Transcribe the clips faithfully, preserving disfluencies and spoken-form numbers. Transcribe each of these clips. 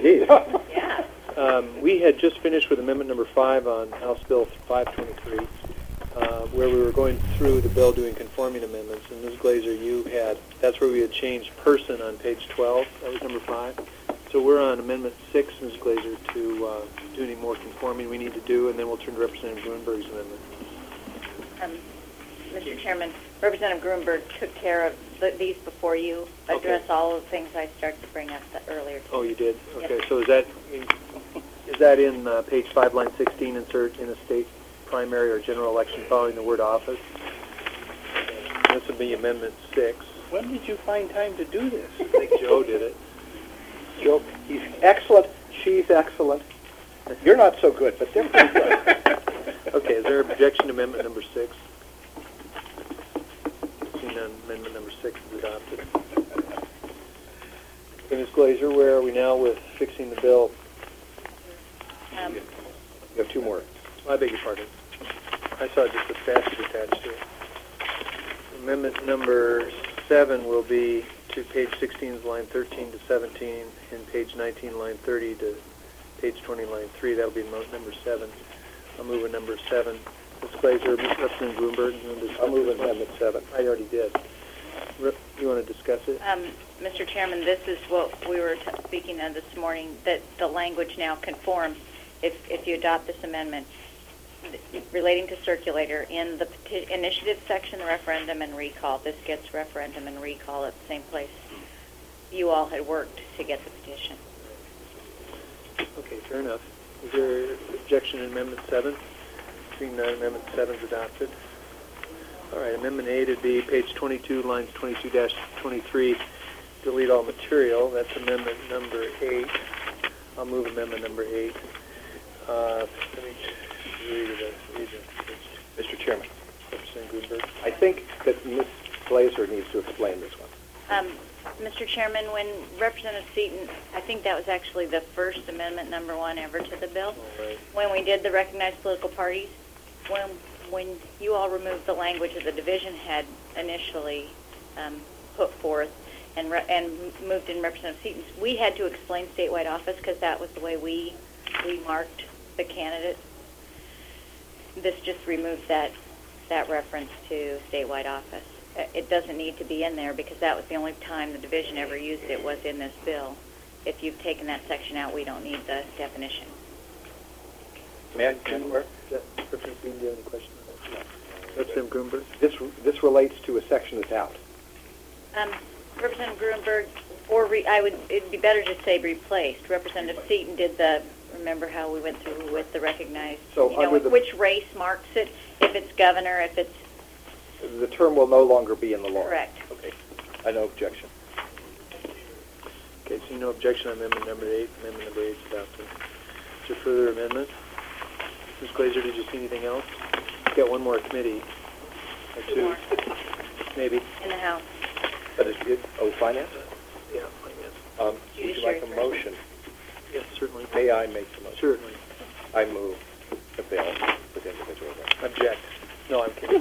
Geez. Yeah. Um, we had just finished with amendment number five on House Bill five twenty-three, uh, where we were going through the bill doing conforming amendments. And Miz Glazer, you had, that's where we had changed person on page twelve. That was number five. So we're on amendment six, Miz Glazer, to uh, do any more conforming we need to do, and then we'll turn to Representative Gruenberg's amendment. Um, Mister Chairman, Representative Gruenberg took care of th these before you address Okay. all of the things I started to bring up the earlier today. Oh, you did? Okay, Yep. so is that in, is that in uh, page five, line sixteen, insert in a state primary or general election following the word office? This would be amendment six. When did you find time to do this? I think Joe did it. Joe, he's excellent. She's excellent. You're not so good, but they're pretty good. Okay, is there objection to amendment number six? Seeing none, amendment number six is adopted. Okay, Miz Glazer, where are we now with fixing the bill? Um, You have two more. I beg your pardon. I saw just a statute attached to it. Amendment number seven will be to page sixteen's line thirteen to seventeen, and page nineteen, line thirty to page twenty, line three. That'll be mo- number seven. I'll move a number seven. Miz Glazer, Representative Gruenberg, you want to discuss I'll move this one? amendment seven. I already did. Rep, you want to discuss it? um, Mister Chairman, this is what we were t speaking of this morning, that the language now conforms if, if you adopt this amendment relating to circulator in the peti initiative section, the referendum and recall. This gets referendum and recall at the same place you all had worked to get the petition. Okay, fair enough. Is there objection to amendment seven? Seeing none, amendment seven is adopted. All right, amendment eight would be page twenty-two, lines twenty-two to twenty-three, delete all material. That's amendment number eight. I'll move amendment number eight. Uh, let me read it. Read it. Mister Chairman, Representative Gruenberg. I think that Miz Glazer needs to explain this one. Um, Mister Chairman, when Representative Seaton, I think that was actually the first amendment, number one, ever to the bill. All right. When we did the recognized political parties, when when you all removed the language that the division had initially um, put forth and re and moved in Representative Seaton's, we had to explain statewide office because that was the way we we marked the candidate. This just removes that that reference to statewide office. It doesn't need to be in there because that was the only time the division ever used it was in this bill. If you've taken that section out, we don't need the definition. May I, Madam Clerk? Representative Bean, do you have any questions on that? Representative Gruenberg? This, this relates to a section that's out. Um, Representative Gruenberg, or re I would, it'd be better to say replaced. Representative Seaton did the, remember how we went through with the recognized, So you know, under the- which race marks it, if it's governor, if it's The term will no longer be in the law. correct. Okay. I no objection. Okay, so no objection on amendment number eight. Amendment number eight is adopted. Is there further amendment? Miz Glazer, did you see anything else? We've got one more committee. Or Two two. more Maybe. in the House. But is it, oh, finance? Yeah, I guess. Um, would you like a Judiciary. motion? Yes, certainly. May I make the motion? Certainly. I move the bill with individual rights. Object. No, I'm kidding.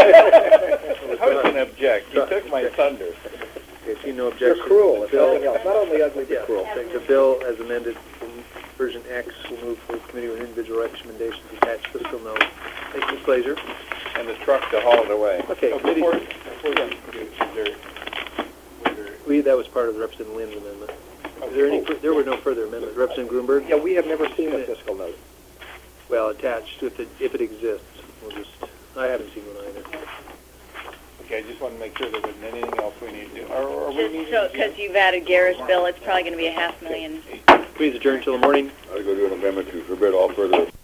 How can I object? You took my thunder. Okay, see no You're objection. cruel, The if bill- nothing else. Not only ugly, Yeah, but cruel. the- the bill as amended in version X will move for committee with individual recommendations attached fiscal note. Thank you, Miz Glazer. And the truck to haul it away. Okay, So committee- before, before you do, is there, was there, We, that was part of the Representative Lynn's amendment. Is there any, fur- there were no further amendments. Representative Gruenberg? Yeah, we have never seen a fiscal note. Well, attached, if it, if it exists. We'll just, I haven't seen one either. okay, I just want to make sure there wasn't anything else we need to do. Are, are we Just needing so, to- because you've added Garrett's bill, it's probably going to be a half million. Please adjourn till the morning. I'll go do an amendment to forbid all further